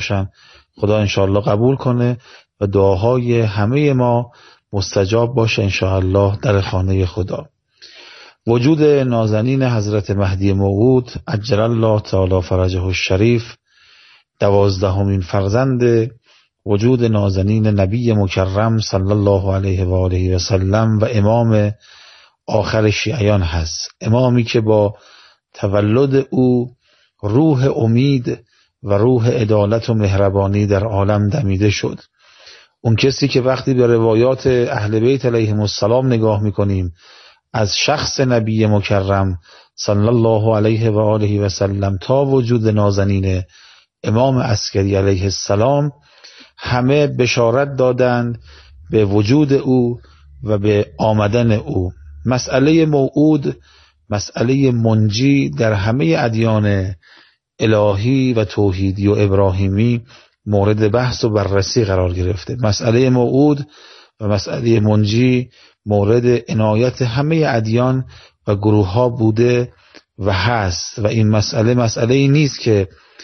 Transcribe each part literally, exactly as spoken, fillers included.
باشن. خدا انشاءالله قبول کنه و دعاهای همه ما مستجاب باشه انشاءالله در خانه خدا. وجود نازنین حضرت مهدی موعود عجل الله تعالی فرجه الشریف، دوازدهمین فرزند وجود نازنین نبی مکرم صلی الله علیه و آله و سلم و امام آخر شیعیان هست. امامی که با تولد او روح امید و روح عدالت و مهربانی در عالم دمیده شد. اون کسی که وقتی به روایات اهل بیت علیهم السلام نگاه میکنیم از شخص نبی مکرم صلی الله علیه و آله و سلم تا وجود نازنین امام عسکری علیه السلام، همه بشارت دادند به وجود او و به آمدن او. مسئله موعود، مسئله منجی در همه ادیان الهی و توحیدی و ابراهیمی مورد بحث و بررسی قرار گرفته. مسئله موعود و مسئله منجی مورد عنایت همه ادیان و گروه ها بوده و هست و این مسئله مسئله ای نیست که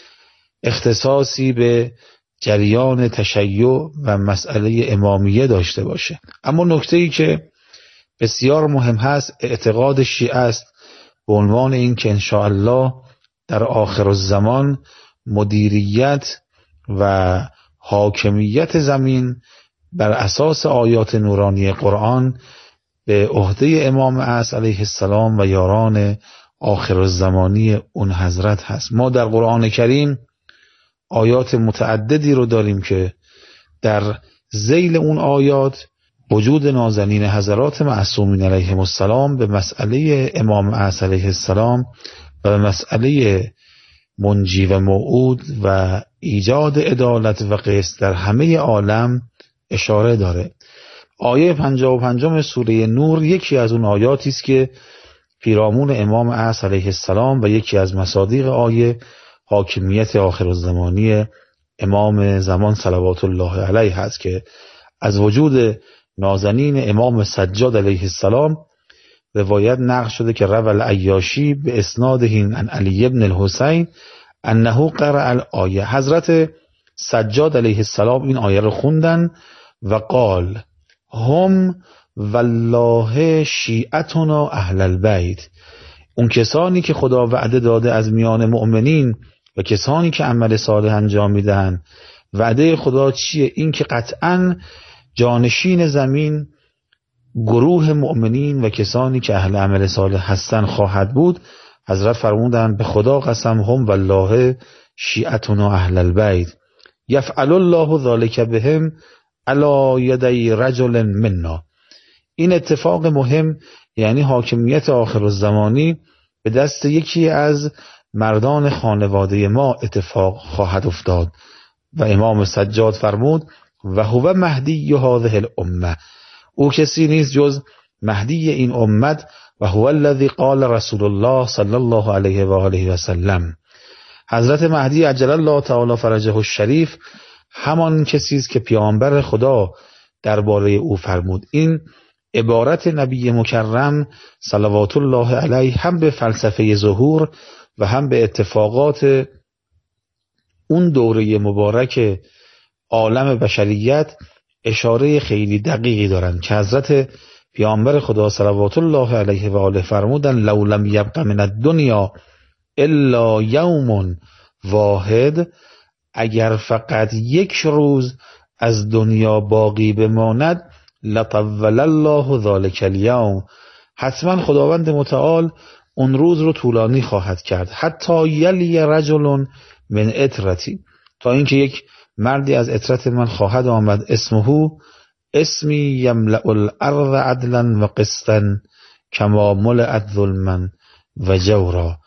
اختصاصی به جریان تشیع و مسئله امامیه داشته باشه. اما نکته ای که بسیار مهم هست اعتقاد شیعه است به عنوان این که انشاءالله در آخر الزمان مدیریت و حاکمیت زمین بر اساس آیات نورانی قرآن به عهده امام اعظم علیه السلام و یاران آخر الزمانی اون حضرت هست. ما در قرآن کریم آیات متعددی رو داریم که در ذیل اون آیات وجود نازنین حضرات معصومین علیهم السلام به مسئله امام اعظم علیه السلام و به مسئله منجی و موعود و ایجاد عدالت و قسط در همه عالم اشاره داره. آیه پنجاه و پنجم سوره نور یکی از اون آیاتی است که پیرامون امام اعظم علیه السلام و یکی از مصادیق آیه حاکمیت آخر الزمانی امام زمان صلوات الله علیه هست که از وجود نازنین امام سجاد علیه السلام روایت نقل شده که روى العیاشی به اسناده عن علی ابن الحسین انه قرأ الآیه. حضرت سجاد علیه السلام این آیه رو خوندن و قال هم والله شیعتنا اهل البیت. اون کسانی که خدا وعده داده از میان مؤمنین و کسانی که عمل صالح انجام میدن، وعده خدا چیه؟ این که قطعاً جانشین زمین گروه مؤمنین و کسانی که اهل عمل صالح هستن خواهد بود. حضرت فرمودند به خدا قسم هم والله شیعتنا اهل البیت یفعل الله ذلک بهم علی یدی رجل منا. این اتفاق مهم یعنی حاکمیت آخر الزمانی به دست یکی از مردان خانواده ما اتفاق خواهد افتاد. و امام سجاد فرمود و هو مهدی هذه الامه، او کسی نیست جز مهدی این امت و هو الذی قال رسول الله صلی الله علیه و آله و سلم. حضرت مهدی عجل الله تعالی فرجه الشریف همان کسی است که پیامبر خدا درباره او فرمود. این عبارت نبی مکرم صلوات الله علیه هم به فلسفه ظهور و هم به اتفاقات اون دوره مبارک عالم بشریت اشاره خیلی دقیقی دارند که حضرت پیامبر خدا صلوات الله علیه و آله فرمودن لو لم یبق من الدنیا الا یوم واحد، اگر فقط یک روز از دنیا باقی بماند لطول الله ذلک الیوم، حتما خداوند متعال اون روز رو طولانی خواهد کرد. حتی یلی رجل من اطرتی، تا اینکه یک مردی از اطرت من خواهد آمد اسمه اسمی یملأ الارض عدلا و قسطا کما ملئت ظلما و جورا.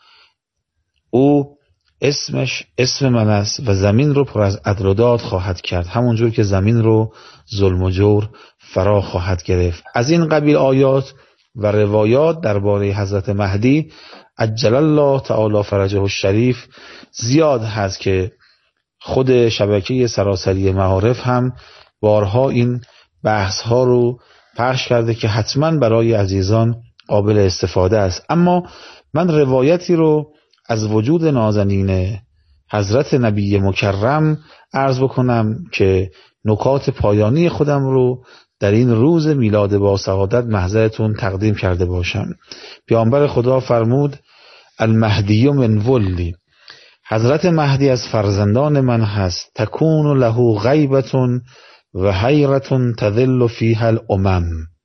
او اسمش اسم من است و زمین رو پر از عدل و داد خواهد کرد، همونجور که زمین رو ظلم و جور فرا خواهد گرفت. از این قبیل آیات و روایات درباره حضرت مهدی عجل الله تعالی فرجه الشریف زیاد هست که خود شبکه سراسری معارف هم بارها این بحث ها رو پخش کرده که حتما برای عزیزان قابل استفاده است. اما من روایتی رو از وجود نازنین حضرت نبی مکرم عرض بکنم که نکات پایانی خودم رو در این روز میلاد با سعادت محضرتون تقدیم کرده باشم. پیامبر خدا فرمود المهدی من ولی، حضرت مهدی از فرزندان من هست، تکون له غیبت و حیرت تذل فیها الامم.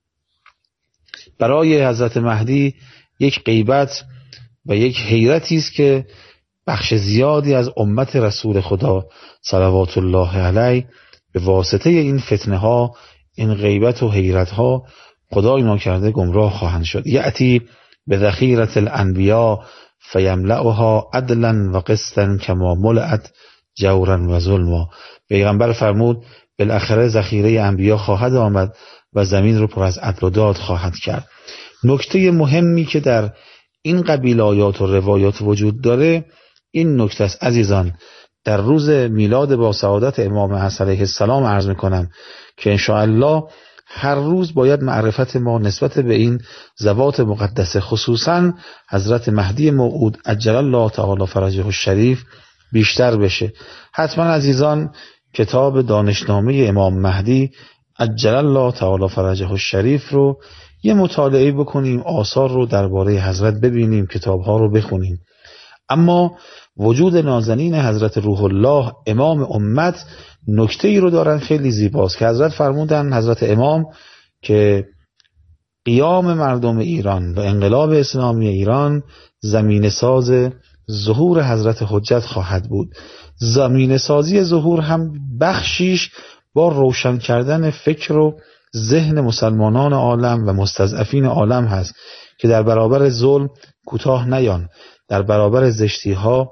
برای حضرت مهدی یک غیبت و یک حیرتی است که بخش زیادی از امت رسول خدا صلوات الله علیه به واسطه این فتنه ها، این غیبت و حیرت ها، خدای ناکرده گمراه خواهند شد. یأتی به ذخیرة الانبیاء فیملأها عدلا و قسطا کما ملأت جورا و ظلما. پیغمبر فرمود بالاخره ذخیره انبیا خواهد آمد و زمین رو پر از عدل و داد خواهد کرد. نکته مهمی که در این قبیل آیات و روایات وجود داره این نکته است عزیزان. در روز میلاد با سعادت امام حسن علیه السلام عرض میکنم که انشاءالله هر روز باید معرفت ما نسبت به این ذوات مقدسه، خصوصا حضرت مهدی موعود عجل الله تعالی فرجه الشریف، بیشتر بشه. حتما عزیزان کتاب دانشنامه امام مهدی عجل الله تعالی فرجه الشریف رو یه مطالعه بکنیم، آثار رو درباره حضرت ببینیم، کتابها رو بخونیم. اما وجود نازنین حضرت روح الله امام امت نکته ای رو دارن خیلی زیباست که حضرت فرمودن، حضرت امام، که قیام مردم ایران و انقلاب اسلامی ایران زمین ساز ظهور حضرت حجت خواهد بود. زمین سازی ظهور هم بخشیش با روشن کردن فکر و ذهن مسلمانان عالم و مستضعفین عالم هست که در برابر ظلم کوتاه نیان، در برابر زشتی ها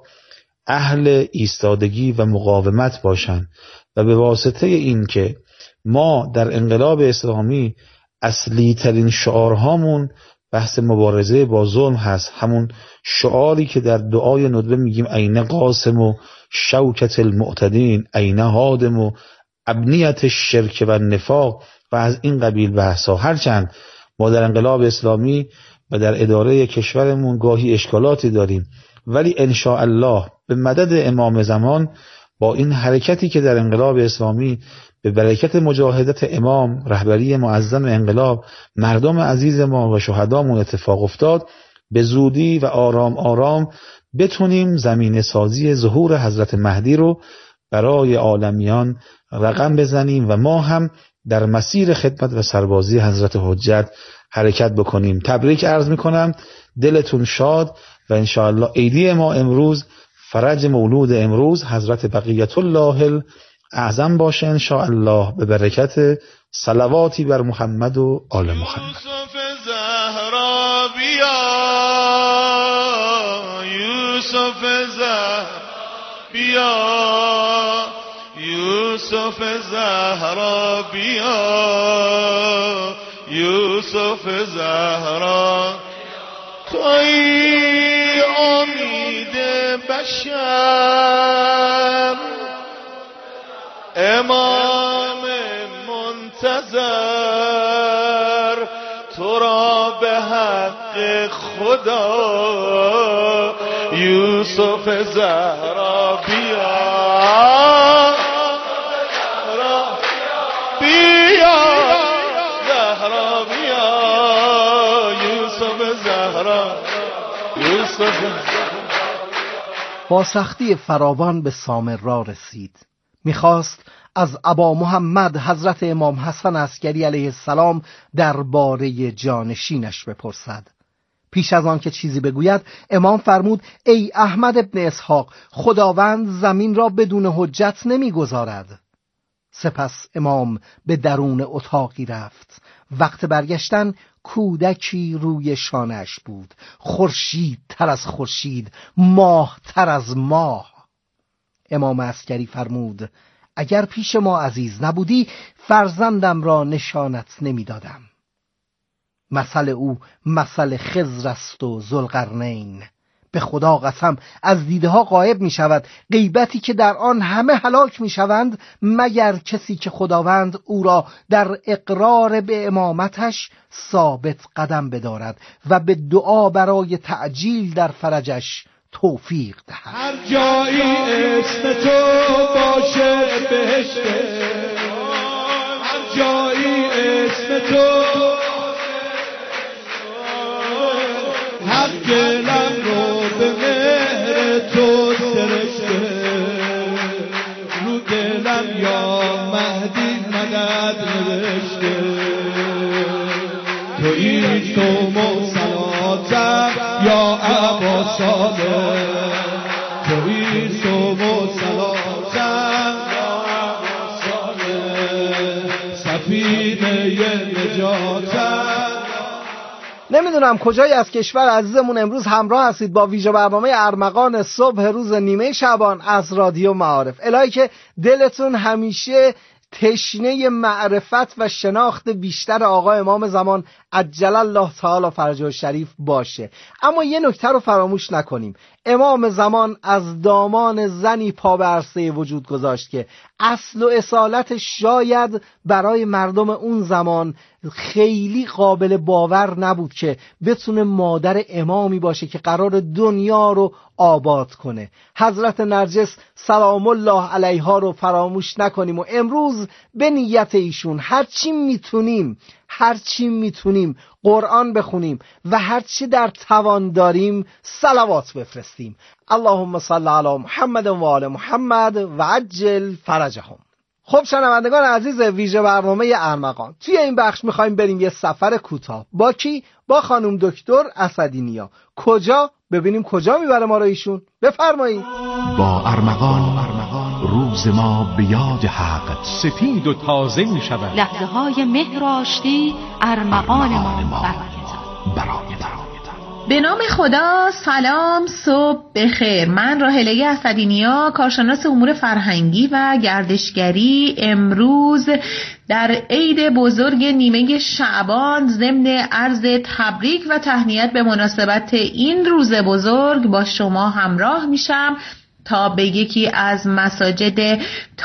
اهل ایستادگی و مقاومت باشند و به واسطه این که ما در انقلاب اسلامی اصلی ترین شعارهامون بحث مبارزه با ظلم هست، همون شعاری که در دعای ندبه میگیم عین قاسم و شوکت المعتدین، عین هادم و ابنیت الشرک و نفاق و از این قبیل بحثا. هرچند ما در انقلاب اسلامی و در اداره کشورمون گاهی اشکالاتی داریم، ولی انشاءالله به مدد امام زمان با این حرکتی که در انقلاب اسلامی به برکت مجاهدت امام، رهبری معظم انقلاب، مردم عزیز ما و شهدامون اتفاق افتاد، به زودی و آرام آرام بتونیم زمینه سازی ظهور حضرت مهدی رو برای عالمیان رقم بزنیم و ما هم در مسیر خدمت و سربازی حضرت حجت حرکت بکنیم. تبریک عرض میکنم، دلتون شاد و انشاءالله عیدی ما امروز، فرج مولود امروز حضرت بقیت الله اعظم باشه انشاءالله، به برکت صلواتی بر محمد و آل محمد. یوسف زهرا بیا، یوسف زهرا بیا، یوسف زهرا بیا، یوسف زهرا توی امید بشر، امام منتظر تو را به حق خدا، یوسف زهرا بیا، بیا زهرا بیا، یوسف زهرا، یوسف. با سختی فراوان به سامرا رسید. میخواست از ابا محمد حضرت امام حسن عسکری علیه السلام درباره جانشینش بپرسد. پیش از آن که چیزی بگوید امام فرمود ای احمد ابن اسحاق، خداوند زمین را بدون حجت نمیگذارد. سپس امام به درون اتاقی رفت. وقت برگشتن کودکی روی شانه‌اش بود، خورشید تر از خورشید، ماه تر از ماه. امام عسکری فرمود اگر پیش ما عزیز نبودی فرزندم را نشانت نمیدادم. مثل او مثل خضر است و ذوالقرنین. به خدا قسم از دیده ها غایب می شود، غیبتی که در آن همه هلاک می شوند مگر کسی که خداوند او را در اقرار به امامتش ثابت قدم بدارد و به دعا برای تعجیل در فرجش توفیق دهد. هر جایی اسم تو باشه بهشته، هر جایی اسم تو، هر دلم رو به مهر تو سرشته، رو دلم یا مهدی مدد نوشته، تویی صوم و صلاتم یا ابا صالح، تویی صوم و صلاتم یا ابا صالح، سفینه نجاتم. نمیدونم کجایی از کشور عزیزمون امروز همراه هستید با ویژه برنامه ارمغان صبح روز نیمه شعبان از رادیو معارف. الهی که دلتون همیشه تشنه معرفت و شناخت بیشتر آقا امام زمان عجل الله تعالی فرجه شریف باشه. اما یه نکته رو فراموش نکنیم، امام زمان از دامان زنی پا به عرصه وجود گذاشت که اصل و اصالت شاید برای مردم اون زمان خیلی قابل باور نبود که بتونه مادر امامی باشه که قرار دنیا رو آباد کنه. حضرت نرجس سلام الله علیها رو فراموش نکنیم و امروز به نیت ایشون هرچی میتونیم هرچی میتونیم قرآن بخونیم و هرچی در توان داریم صلوات بفرستیم. اللهم صل علی محمد و آل محمد و عجل فرجهم. خب شنوندگان عزیز ویژه برنامه ارمغان، توی این بخش میخوایم بریم یه سفر کوتاه. با کی؟ با خانم دکتر اسدی‌نیا. کجا؟ ببینیم کجا میبره ما رو ایشون. بفرمایید. با ارمغان روز ما به یاد حق سفید و تازه میشود، لحظه های مهر آشتی ارمغان ما برایتان. به نام خدا. سلام، صبح بخیر. من راحله اسدی‌نیا، کارشناس امور فرهنگی و گردشگری، امروز در عید بزرگ نیمه شعبان ضمن عرض تبریک و تهنیت به مناسبت این روز بزرگ با شما همراه میشم تا به یکی از مساجد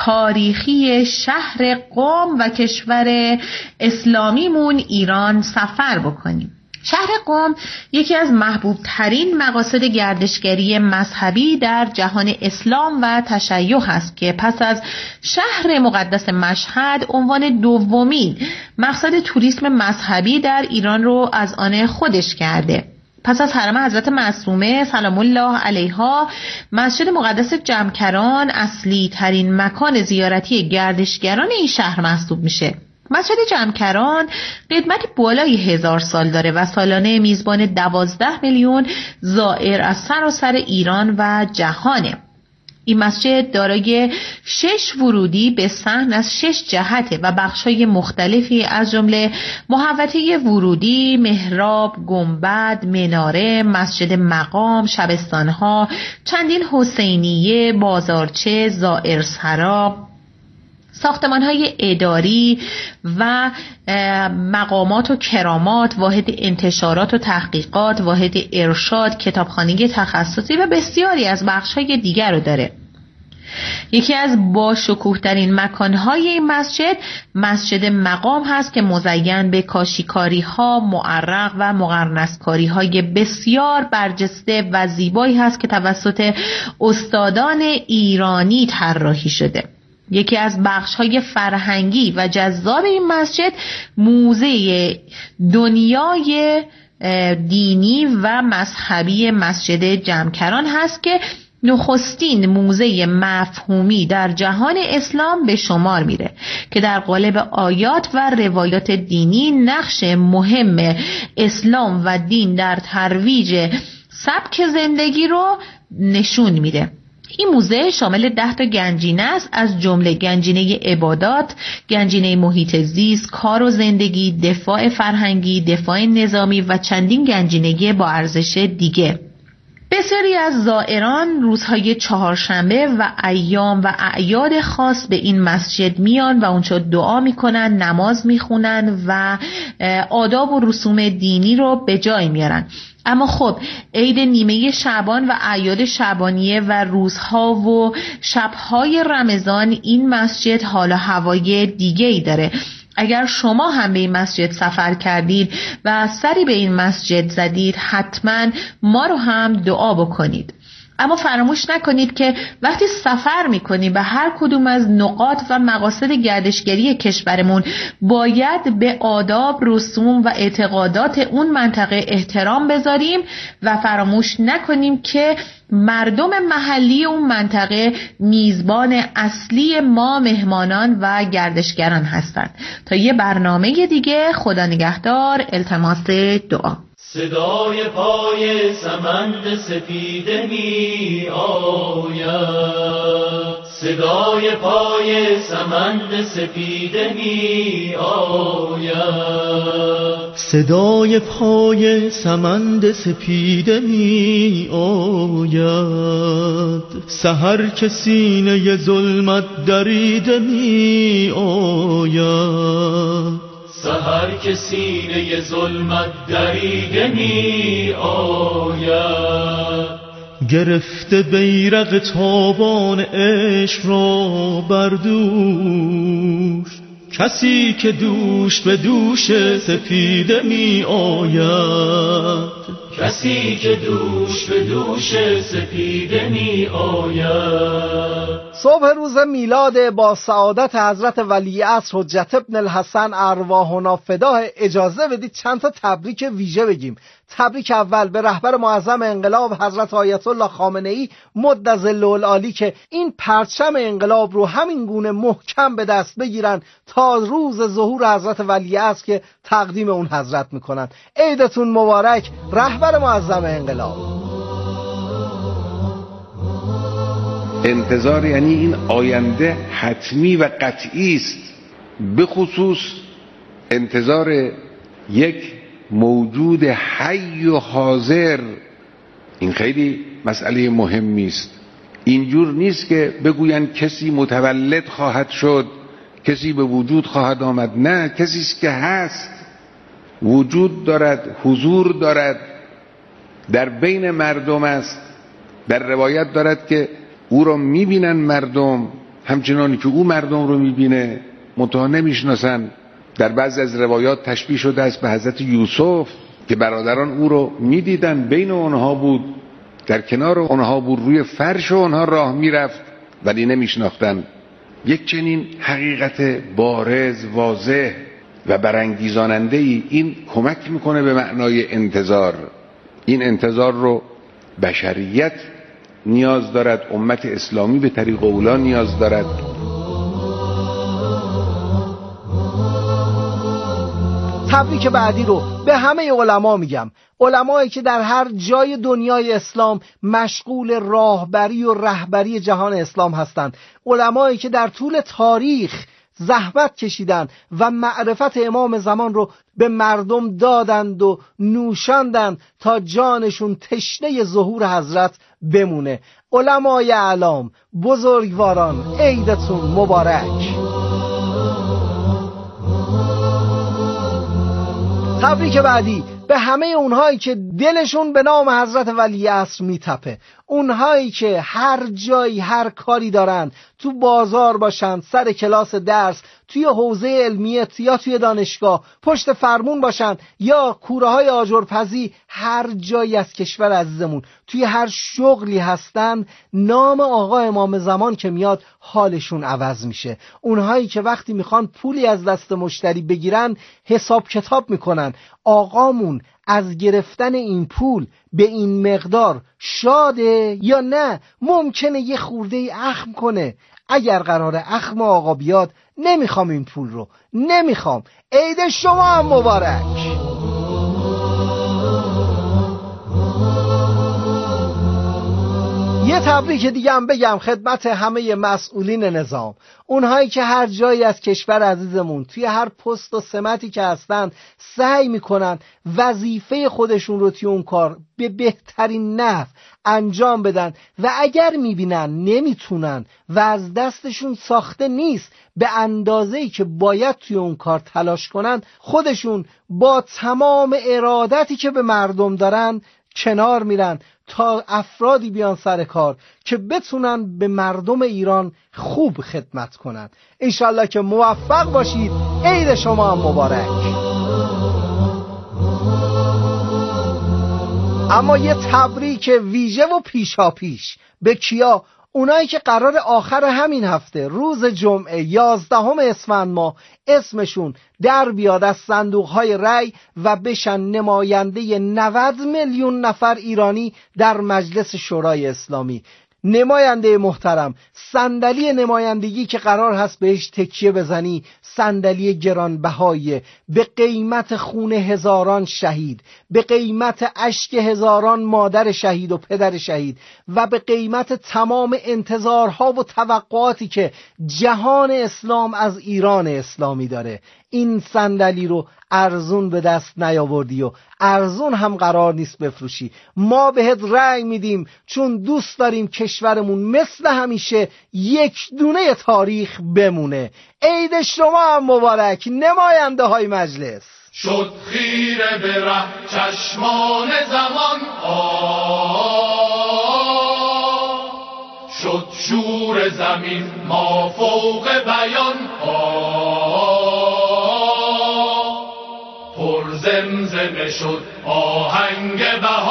تاریخی شهر قم و کشور اسلامیمون ایران سفر بکنیم. شهر قم یکی از محبوب ترین مقاصد گردشگری مذهبی در جهان اسلام و تشیع است که پس از شهر مقدس مشهد عنوان دومین مقصد توریسم مذهبی در ایران رو از آن خودش کرده. پس از حرم حضرت معصومه سلام الله علیها، مسجد مقدس جمکران اصلی ترین مکان زیارتی گردشگران این شهر محسوب میشه. مسجد جمکران قدمت بالای هزار سال داره و سالانه میزبان دوازده میلیون زائر از سراسر ایران و جهانه. این مسجد دارای شش ورودی به صحن از شش جهته و بخش‌های مختلفی از جمله محوطه ورودی، محراب، گنبد، مناره، مسجد مقام، شبستان‌ها، چندین حسینیه، بازارچه، زائرسرا، ساختمان‌های اداری و مقامات و کرامات، واحد انتشارات و تحقیقات، واحد ارشاد، کتابخانه تخصصی و بسیاری از بخش‌های دیگر رو داره. یکی از باشکوه‌ترین مکان‌های این مسجد مسجد مقام هست که مزین به کاشیکاری‌ها، معرق و مقرنس‌کاری‌های بسیار برجسته و زیبایی هست که توسط استادان ایرانی طراحی شده. یکی از بخش‌های فرهنگی و جذاب این مسجد موزه دنیای دینی و مذهبی مسجد جمکران هست که نخستین موزه مفهومی در جهان اسلام به شمار میره که در قالب آیات و روایات دینی نقش مهم اسلام و دین در ترویج سبک زندگی رو نشون میده. این موزه شامل ده تا گنجینه است، از جمله گنجینه عبادات، گنجینه محیط زیست، کار و زندگی، دفاع فرهنگی، دفاع نظامی و چندین گنجینه با ارزش دیگه. بسیاری از زائران روزهای چهارشنبه و ایام و اعیاد خاص به این مسجد میان و اونجا دعا میکنن، نماز میخونن و آداب و رسوم دینی رو به جای میارن. اما خب عید نیمه شعبان و اعیاد شعبانیه و روزها و شبهای رمضان این مسجد حال و هوای دیگه‌ای داره. اگر شما هم به این مسجد سفر کردید و سری به این مسجد زدید حتما ما رو هم دعا بکنید. اما فراموش نکنید که وقتی سفر میکنیم به هر کدوم از نقاط و مقاصد گردشگری کشورمون باید به آداب، رسوم و اعتقادات اون منطقه احترام بذاریم و فراموش نکنیم که مردم محلی اون منطقه میزبان اصلی ما مهمانان و گردشگران هستند. تا یه برنامه دیگه، خدا نگهدار، التماس دعا. صدای پای سمند سپیده می آید، صدای پای سمند سپیده می آید، صدای پای سمند سپیده می آید، سحر که سینه ظلمت دریده می آید، سحر که سینه ظلمت دریده می آید، گرفته بیرق تابان عشق را بر دوش، کسی که دوش به دوش سپیده می آید، کسی که دوش به دوش سپیده می آید. صبح روز میلاد با سعادت حضرت ولیعصر حجت ابن الحسن ارواحنا فداه اجازه بدید چند تا تبریک ویژه بگیم. تبریک اول به رهبر معظم انقلاب حضرت آیت الله خامنه‌ای مدظل العالی که این پرچم انقلاب رو همین گونه محکم به دست بگیرن تا روز ظهور حضرت ولیعصر که تقدیم اون حضرت میکنن. عیدتون مبارک رهبر معظم انقلاب. انتظار یعنی این آینده حتمی و قطعی است، به خصوص انتظار یک موجود حی و حاضر. این خیلی مسئله مهمی است. اینجور نیست که بگوین کسی متولد خواهد شد، کسی به وجود خواهد آمد. نه، کسی است که هست، وجود دارد، حضور دارد، در بین مردم است. در روایت دارد که او را میبینن مردم همچنانی که او مردم رو میبینه، منتها نمیشناسن. در بعضی از روایات تشبیه شده است به حضرت یوسف که برادران او رو میدیدن، بین اونها بود، در کنار اونها بود، روی فرش اونها راه میرفت ولی نمیشناختن. یک چنین حقیقت بارز، واضح و برانگیزاننده ای این کمک میکنه به معنای انتظار. این انتظار رو بشریت نیاز دارد، امت اسلامی به طریق اولا نیاز دارد. تبریک بعدی رو به همه علما میگم، علمایی که در هر جای دنیای اسلام مشغول راهبری و رهبری جهان اسلام هستند، علمایی که در طول تاریخ زحمت کشیدند و معرفت امام زمان رو به مردم دادند و نوشاندند تا جانشون تشنه ظهور حضرت بمونه. علمای اعلام، بزرگواران، عیدتون مبارک. تبریک بعدی به همه اونهایی که دلشون به نام حضرت ولیعصر میتپه، اونهایی که هر جایی هر کاری دارن، تو بازار باشن، سر کلاس درس، توی حوزه علمیه یا توی دانشگاه، پشت فرمون باشن یا کوره های آجرپزی، هر جایی از کشور عزیزمون توی هر شغلی هستن، نام آقا امام زمان که میاد حالشون عوض میشه. اونهایی که وقتی میخوان پولی از دست مشتری بگیرن حساب کتاب میکنن، آقامون از گرفتن این پول به این مقدار شاده یا نه، ممکنه یه خورده اخم کنه. اگر قرار اخم آقا بیاد، نمیخوام این پول رو، نمیخوام. عید شما هم مبارک. یه تبریک دیگه هم بگم خدمت همه مسئولین نظام، اونهایی که هر جایی از کشور عزیزمون توی هر پست و سمتی که هستن سعی میکنن وظیفه خودشون رو توی اون کار به بهترین نحو انجام بدن و اگر میبینن نمیتونن و از دستشون ساخته نیست به اندازه‌ای که باید توی اون کار تلاش کنن، خودشون با تمام ارادتی که به مردم دارن کنار میرن تا افرادی بیان سر کار که بتونن به مردم ایران خوب خدمت کنن. انشالله که موفق باشید. عید شما هم مبارک. اما یه تبریک ویژه و پیشا پیش به کیا؟ اونایی که قرار آخر همین هفته روز جمعه یازدهم اسفند ماه اسمشون در بیاد از صندوق‌های رأی و بشن نماینده نود میلیون نفر ایرانی در مجلس شورای اسلامی. نماینده محترم، صندلی نمایندگی که قرار هست بهش تکیه بزنی صندلی گرانبهاییه، به قیمت خون هزاران شهید، به قیمت اشک هزاران مادر شهید و پدر شهید و به قیمت تمام انتظارها و توقعاتی که جهان اسلام از ایران اسلامی داره. این صندلی رو ارزون به دست نیاوردی و ارزون هم قرار نیست بفروشی. ما بهت رأی میدیم چون دوست داریم کشورمون مثل همیشه یک دونه تاریخ بمونه. عید شما هم مبارک نماینده های مجلس. شد خیره به ره چشمان زمان، آه شد شور زمین ما فوق بیان، آه پر زمزمه شد آهنگ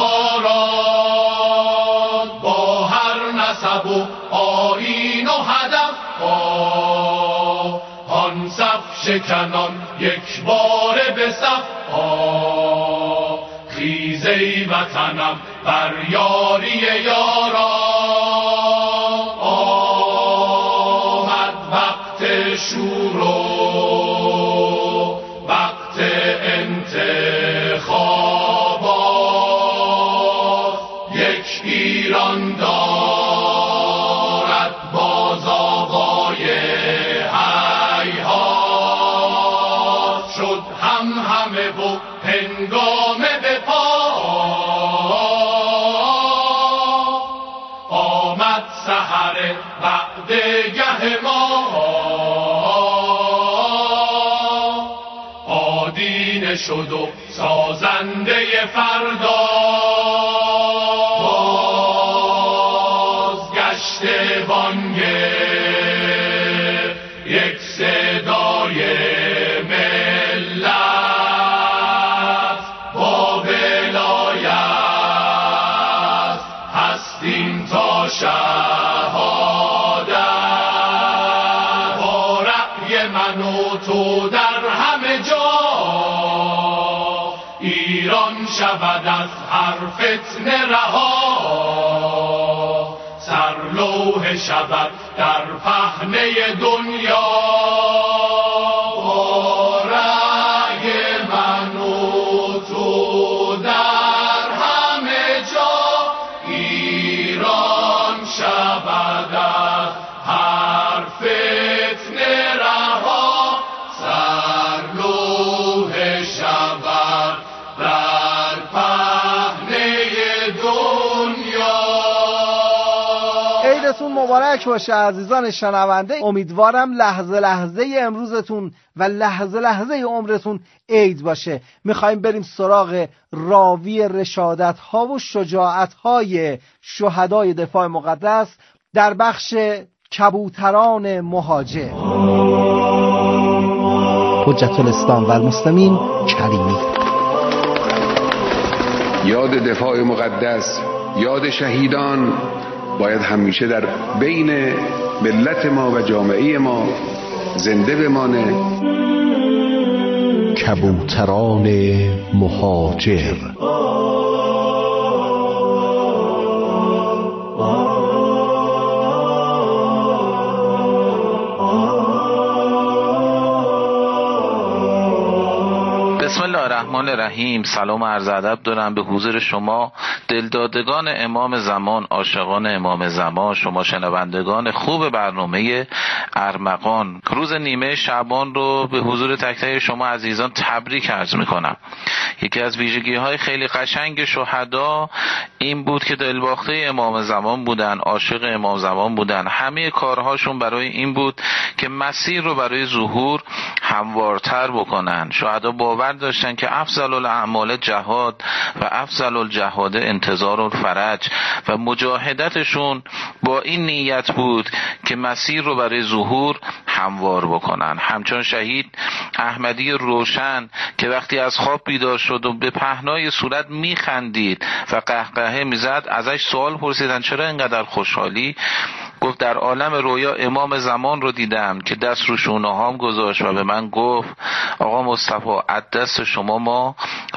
بهاران، با هر نسب و آیین و هدف، آه آن صف شکنان یک بار به صف، آه خیز ای وطنم بر یاری یاران، آمد وقت شور و وقت انتخابات، یک ایران دارد باز آقای حیات، شد هم همه و هنگامه به پا، آمد سحر بعد گه ما، آدینه شد و سازنده فردا، بازگشت بانگ یک صدای ملت، با ولایت هستیم تا شهادت، با رأی من و تو در همه جا ایران شود از هر فتنه رها، سرلوح شود در پهنه دنیا، با رأی من و تو در همه جا ایران شود از هر فتنه رها، سرلوح شود در پهنه دنیا. عیدتون مبارک باشه عزیزان شنونده. امیدوارم لحظه لحظه امروزتون و لحظه لحظه عمرتون عید باشه. میخوایم بریم سراغ راوی رشادت ها و شجاعت های شهدای دفاع مقدس در بخش کبوتران مهاجر. حجت الاسلام و المسلمین کریمی. یاد دفاع مقدس، یاد شهیدان باید همیشه در بین ملت ما و جامعه ما زنده بمانه. کبوتران مهاجر. بسم الله الرحمن الرحیم. سلام و عرض ادب دارم به حضور شما دلدادگان امام زمان، عاشقان امام زمان، شما شنوندگان خوب برنامه ارمغان. روز نیمه شعبان رو به حضور تک تک شما عزیزان تبریک عرض میکنم. یکی از ویژگی های خیلی قشنگ شهدا این بود که دلباخته امام زمان بودن، عاشق امام زمان بودن. همه کارهاشون برای این بود که مسیر رو برای ظهور هموارتر بکنن. شهدا باور نظر داشتن که افضل الاعمال جهاد و افضل الجهاد انتظار الفرج و مجاهدتشون با این نیت بود که مسیر رو برای ظهور هموار بکنن. همچون شهید احمدی روشن که وقتی از خواب بیدار شد و به پهنای صورت میخندید و قهقهه میزد، ازش سوال پرسیدن چرا اینقدر خوشحالی؟ گفت در عالم رویا امام زمان رو دیدم که دست رو شونه هام گذاشت و به من گفت آقا مصطفی از دست شما ما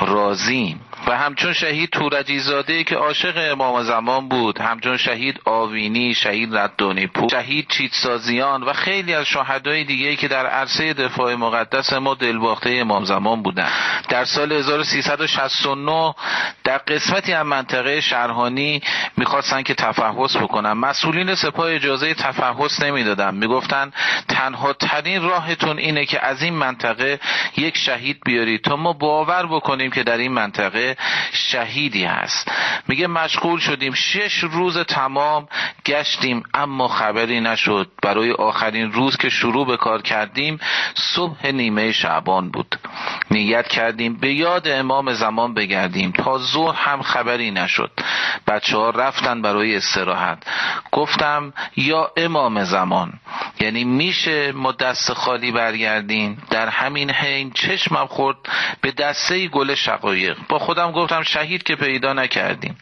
راضیم. و همچون شهید تورجی زاده که عاشق امام زمان بود، همچون شهید آوینی، شهید ردانی پور، شهید چیتسازیان و خیلی از شهدای دیگه که در عرصه دفاع مقدس ما دلباخته امام زمان بودن. در سال هزار و سیصد و شصت و نه در قسمتی از منطقه شرحانی میخواستن که تفحص بکنن. مسئولین سپاه اجازه تفحص نمیدادن، میگفتن تنها ترین راهتون اینه که از این منطقه یک شهید بیارید تا ما باور بکنیم که در این منطقه شهیدی هست. میگه مشغول شدیم، شش روز تمام گشتیم اما خبری نشد. برای آخرین روز که شروع به کار کردیم صبح نیمه شعبان بود. نیت کردیم به یاد امام زمان بگردیم، تا ظهر هم خبری نشد. بچه ها رفتن برای استراحت. گفتم یا امام زمان، یعنی میشه ما دست خالی برگردیم؟ در همین حین چشمم خورد به دسته گل شقایق. با خودم گفتم شهید که پیدا نکردیم،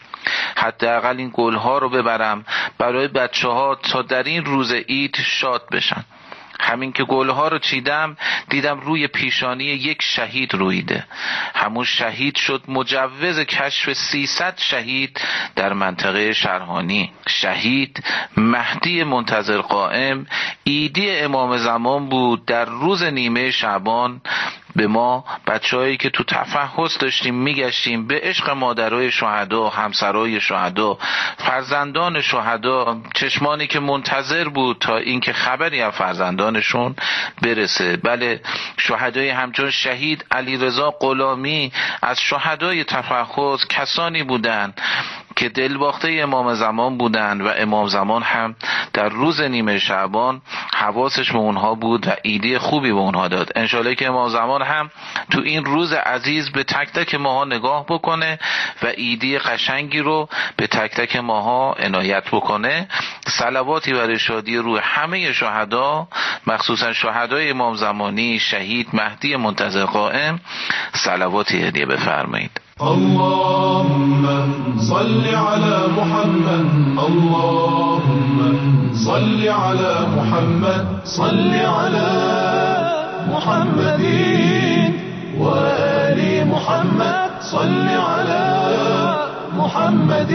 حداقل این گلها رو ببرم برای بچه ها تا در این روز عید شاد بشن. همین که گلها رو چیدم دیدم روی پیشانی یک شهید رویده. همون شهید شد مجوز کشف سیصد شهید در منطقه شرحانی. شهید مهدی منتظر قائم، عیدی امام زمان بود. در روز نیمه شعبان به ما بچه‌هایی که تو تفحص داشتیم میگشتیم به عشق مادرای شهدا، همسرای شهدا، فرزندان شهدا، چشمانی که منتظر بود تا اینکه خبری از فرزندانشون برسه. بله، شهدای همچون شهید علیرضا غلامی از شهدای تفحص کسانی بودند که دلباخته امام زمان بودند و امام زمان هم در روز نیمه شعبان حواسش به اونها بود و ایده خوبی به اونها داد. انشالله که امام زمان هم تو این روز عزیز به تک تک ماها نگاه بکنه و ایده قشنگی رو به تک تک ماها عنایت بکنه. صلواتی برای شادی روح همه شهدا، مخصوصا شهدای امام زمانی، شهید مهدی منتظر قائم، صلواتی هدیه بفرمایید. اللهم صل على محمد، اللهم صل على محمد، صل على محمد وآل محمد، صل على محمد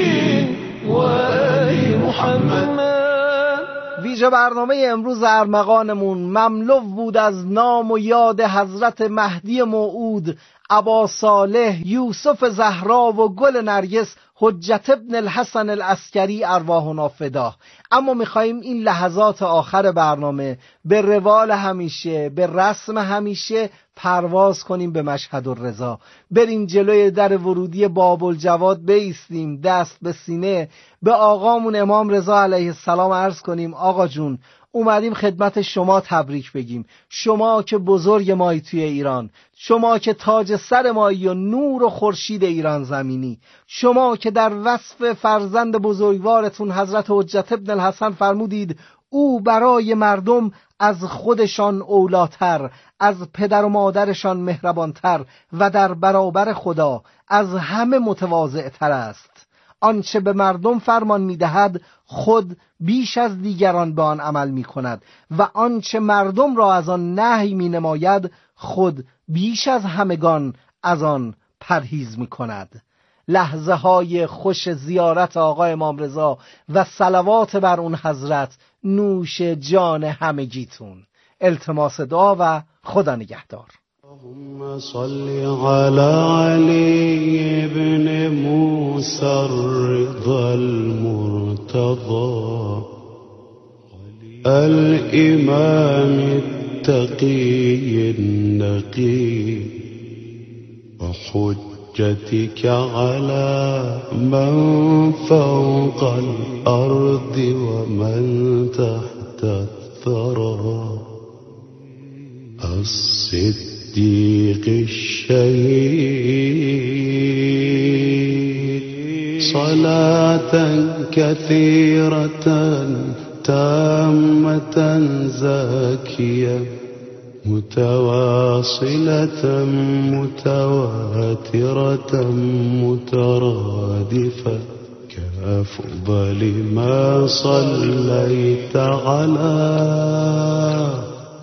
وآل محمد. ویژه برنامه امروز ارمغانمون مملو بود از نام و یاد حضرت مهدی موعود، ابا صالح، یوسف زهرا و گل نرگس، حجت ابن الحسن العسکری، ارواحنا فدا. اما میخواییم این لحظات آخر برنامه به روال همیشه، به رسم همیشه پرواز کنیم به مشهد الرضا. بریم جلوی در ورودی باب الجواد بایستیم، دست به سینه به آقامون امام رضا علیه السلام عرض کنیم آقا جون اومدیم خدمت شما تبریک بگیم. شما که بزرگ مایی توی ایران، شما که تاج سر مایی و نور و خورشید ایران زمینی، شما که در وصف فرزند بزرگوارتون حضرت حجت ابن الحسن فرمودید او برای مردم از خودشان اولاتر، از پدر و مادرشان مهربانتر و در برابر خدا از همه متواضعتر است. آنچه به مردم فرمان می‌دهد خود بیش از دیگران به آن عمل می‌کند و آنچه مردم را از آن نهی می‌نماید خود بیش از همگان از آن پرهیز می‌کند. لحظه های خوش زیارت آقا امام رضا و صلوات بر اون حضرت نوش جان همگیتون. التماس دعا و خدا نگهدار. اللهم صل على علي بن موسى الرضا المرتضى الإمام التقي النقي وحجتك على من فوق الأرض ومن تحت الثرى الصدق الصديق الشهيد صلاة كثيرة تامة زاكية متواصلة متواترة مترادفة كأفضل ما صليت على